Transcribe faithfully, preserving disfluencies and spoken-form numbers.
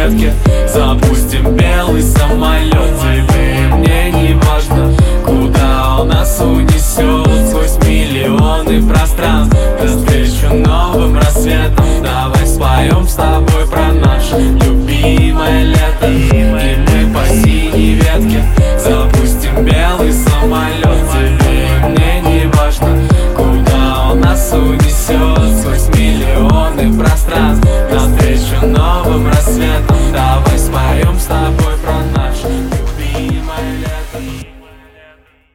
ветке. Запустим белый самолет, тебе мне не важно, куда он нас унесет. Сквозь миллионы пройдет.